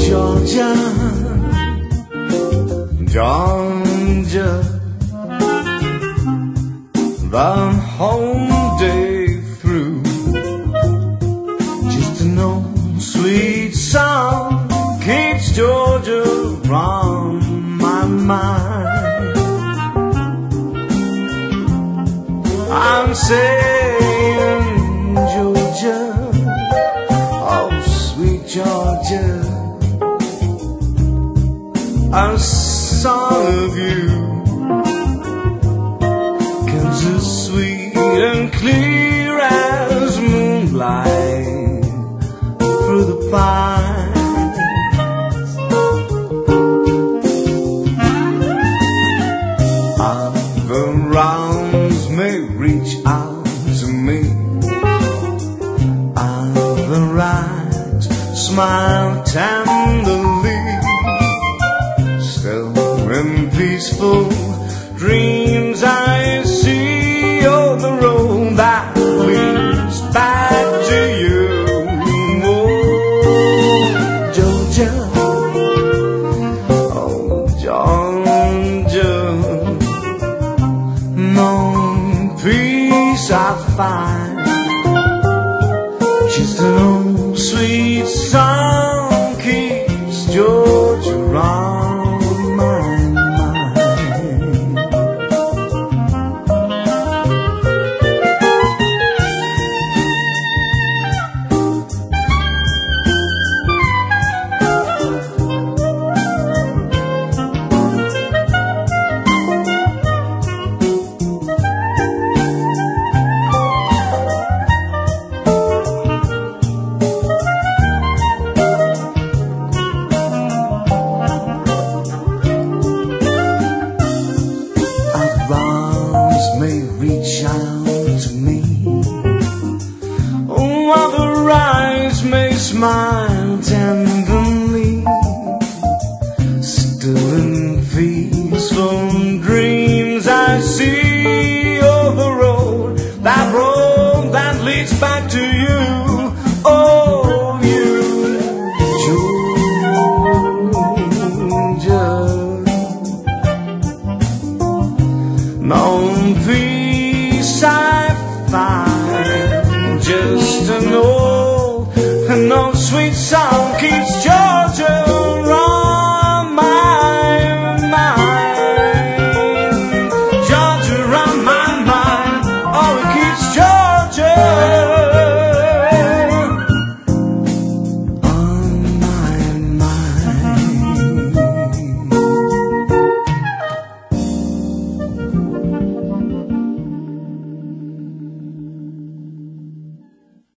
Georgia, Georgia, the whole day through. Just an old sweet song keeps Georgia on my mind. I'm saying Georgia, oh sweet Georgia, a song of you comes as sweet and clear as moonlight through the pines. Other rounds may reach out to me, other eyes smile tenderly. Still in peaceful dreams I see on the road that leads back to you. Oh, Georgia,